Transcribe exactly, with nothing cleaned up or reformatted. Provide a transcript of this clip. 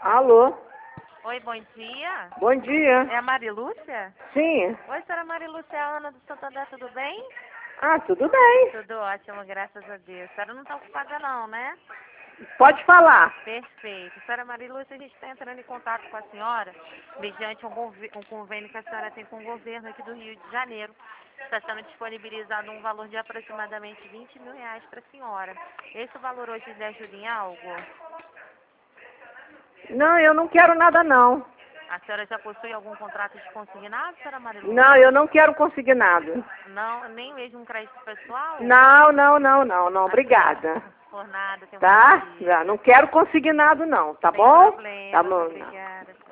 Alô? Oi, bom dia. Bom dia. É a Marilúcia? Sim. Oi, senhora Marilúcia, é a Ana do Santander, tudo bem? Ah, tudo bem. Tudo ótimo, graças a Deus. A senhora não está ocupada não, né? Pode falar. Perfeito. Senhora Marilúcia, a gente está entrando em contato com a senhora mediante um, conv- um convênio que a senhora tem com o governo aqui do Rio de Janeiro. Está sendo disponibilizado um valor de aproximadamente vinte mil reais para a senhora. Esse valor hoje lhe ajuda em algo? Não, eu não quero nada não. A senhora já possui algum contrato de consignado, senhora Marilúcia? Não, eu não quero conseguir nada. Não, nem mesmo um crédito pessoal? Não, não, não, não, não. A Obrigada. senhora- Por nada, tem um Tá? bom dia. Já não quero conseguir nada não, tá Sem bom? problema, Tá bom. obrigada.